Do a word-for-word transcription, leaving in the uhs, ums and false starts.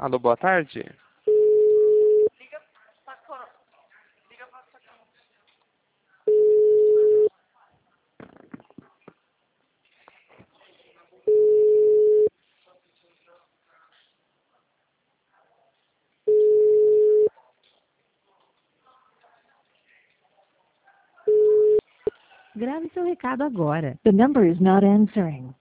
Alô, boa tarde. Grave seu recado agora. The number is not answering.